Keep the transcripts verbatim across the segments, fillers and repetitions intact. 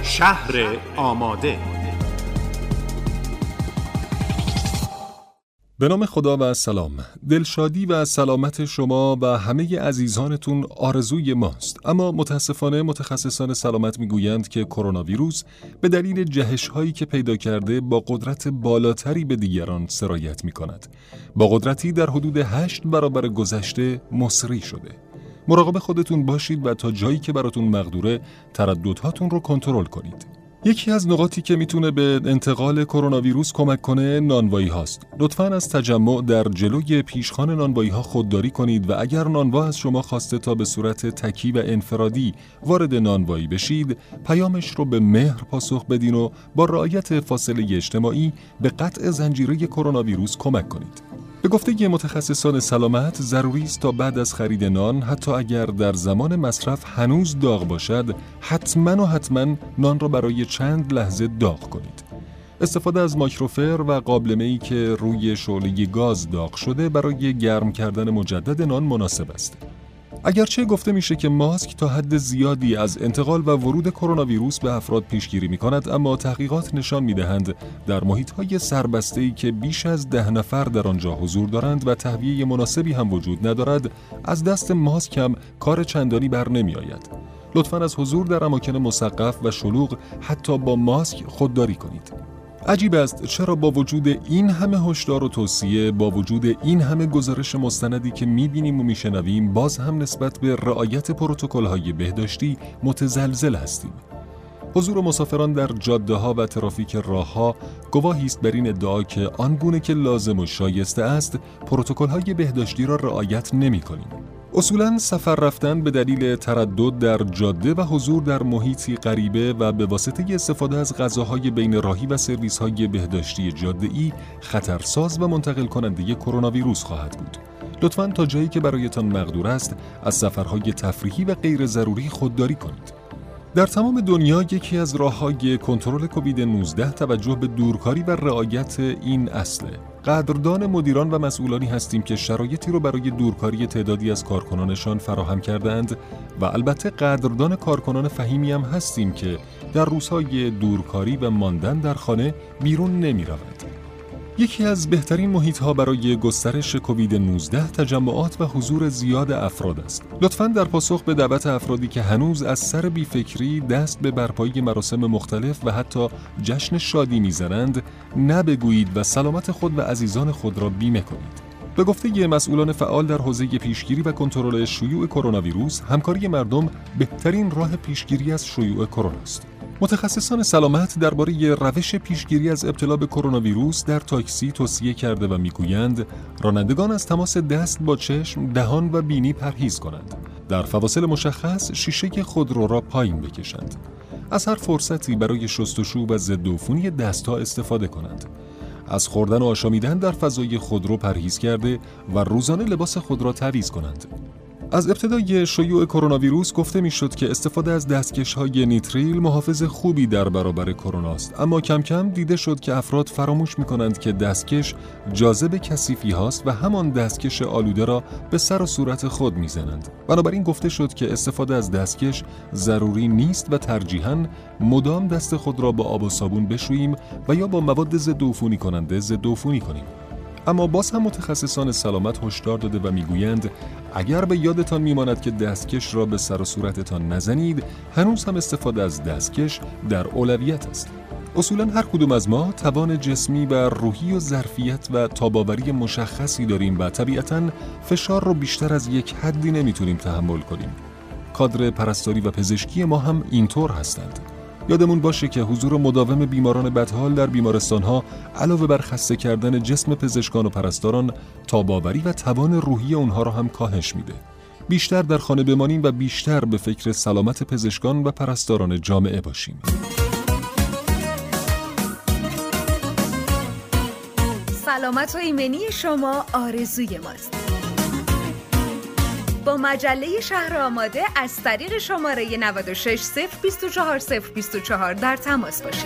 شهر آماده. به نام خدا و سلام. دلشادی و سلامت شما و همه عزیزانتون آرزوی ماست. اما متاسفانه متخصصان سلامت میگویند که کرونا ویروس به دلیل جهش‌هایی که پیدا کرده با قدرت بالاتری به دیگران سرایت می‌کند. با قدرتی در حدود هشت برابر گذشته مصری شده. مراقب خودتون باشید و تا جایی که براتون مقدوره ترددهاتون رو کنترل کنید. یکی از نقاطی که میتونه به انتقال کرونا ویروس کمک کنه نانوایی هاست. لطفاً از تجمع در جلوی پیشخوان نانوایی ها خودداری کنید و اگر نانوا از شما خواسته تا به صورت تکی و انفرادی وارد نانوایی بشید، پیامش رو به مهر پاسخ بدین و با رعایت فاصله اجتماعی به قطع زنجیره کرونا ویروس کمک کنید. به گفته متخصصان سلامت ضروری است تا بعد از خرید نان، حتی اگر در زمان مصرف هنوز داغ باشد، حتما و حتما نان را برای چند لحظه داغ کنید. استفاده از مایکروفر و قابلمه‌ای که روی شعله گاز داغ شده برای گرم کردن مجدد نان مناسب است. اگرچه گفته میشه که ماسک تا حد زیادی از انتقال و ورود کرونا ویروس به افراد پیشگیری میکند، اما تحقیقات نشان میدهند در محیط‌های سربسته‌ای که بیش از ده نفر در آنجا حضور دارند و تهویه مناسبی هم وجود ندارد، از دست ماسک هم کار چندانی بر نمیآید. لطفاً از حضور در اماکن مسقف و شلوغ حتی با ماسک خودداری کنید. عجیب است چرا با وجود این همه هشدار و توصیه، با وجود این همه گزارش مستندی که می‌بینیم و می‌شنویم، باز هم نسبت به رعایت پروتکل‌های بهداشتی متزلزل هستیم. حضور مسافران در جاده‌ها و ترافیک راه‌ها گواهی است بر این ادعا که آنگونه که لازم و شایسته است، پروتکل‌های بهداشتی را رعایت نمی‌کنیم. اصولاً سفر رفتن به دلیل تردد در جاده و حضور در محیطی غریبه و به واسطه استفاده از غذاهای بین راهی و سرویس‌های بهداشتی جاده‌ای خطرساز و منتقل کننده کرونا ویروس خواهد بود. لطفاً تا جایی که برایتان مقدور است از سفرهای تفریحی و غیر ضروری خودداری کنید. در تمام دنیا یکی از راه‌های کنترل کووید نوزده توجه به دورکاری و رعایت این اصله. قدردان مدیران و مسئولانی هستیم که شرایطی رو برای دورکاری تعدادی از کارکنانشان فراهم کردند و البته قدردان کارکنان فهیمی هم هستیم که در روزهای دورکاری و ماندن در خانه بیرون نمی‌روند. یکی از بهترین محیط‌ها برای گسترش کووید نوزده تجمعات و حضور زیاد افراد است. لطفاً در پاسخ به دعوت افرادی که هنوز از سر بیفکری دست به برپایی مراسم مختلف و حتی جشن شادی می‌زنند، نبگویید و سلامت خود و عزیزان خود را بیمه کنید. به گفته مسئولان فعال در حوزه پیشگیری و کنترل شیوع کرونا ویروس، همکاری مردم بهترین راه پیشگیری از شیوع کرونا است. متخصصان سلامت درباره روش پیشگیری از ابتلا به کرونا ویروس در تاکسی توصیه کرده و میگویند رانندگان از تماس دست با چشم، دهان و بینی پرهیز کنند. در فواصل مشخص شیشه خودرو را پایین بکشند. از هر فرصتی برای شستشو و ضد عفونی دست‌ها استفاده کنند. از خوردن و آشامیدن در فضای خودرو پرهیز کرده و روزانه لباس خود را تعویض کنند. از ابتدای شیوع کرونا ویروس گفته میشد که استفاده از دستکش‌های نیتریل محافظ خوبی در برابر کرونا است، اما کم کم دیده شد که افراد فراموش می‌کنند که دستکش جاذب کثیفی هاست و همان دستکش آلوده را به سر و صورت خود می‌زنند. بنابراین گفته شد که استفاده از دستکش ضروری نیست و ترجیحاً مدام دست خود را با آب و صابون بشوییم و یا با مواد ضد عفونی کننده ضد عفونی کنیم. اما باز هم متخصصان سلامت هشدار داده و میگویند اگر به یادتان میماند که دستکش را به سر و صورتتان نزنید، هنوز هم استفاده از دستکش در اولویت است. اصولاً هر کدوم از ما توان جسمی و روحی و ظرفیت و تاب‌آوری مشخصی داریم و طبیعتاً فشار رو بیشتر از یک حدی نمیتونیم تحمل کنیم. کادر پرستاری و پزشکی ما هم اینطور هستند. یادمون باشه که حضور مداوم بیماران بدحال در بیمارستان‌ها علاوه بر خسته کردن جسم پزشکان و پرستاران، تاب‌آوری و توان روحی اونها را هم کاهش میده. بیشتر در خانه بمانیم و بیشتر به فکر سلامت پزشکان و پرستاران جامعه باشیم. سلامت و ایمنی شما آرزوی ماست. با مجله شهر آماده از طریق شماره نود و شش صفر بیست و چهار صفر بیست و چهار در تماس باشید.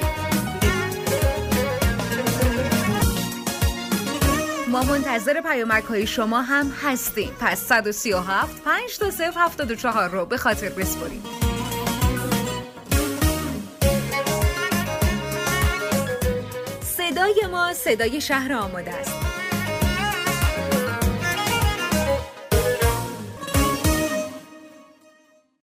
ما منتظر پیامک‌های شما هم هستیم. پس صد و سی و هفت پنج تا صفر هفتاد و چهار رو به خاطر بسپارید. صدای ما صدای شهر آماده است.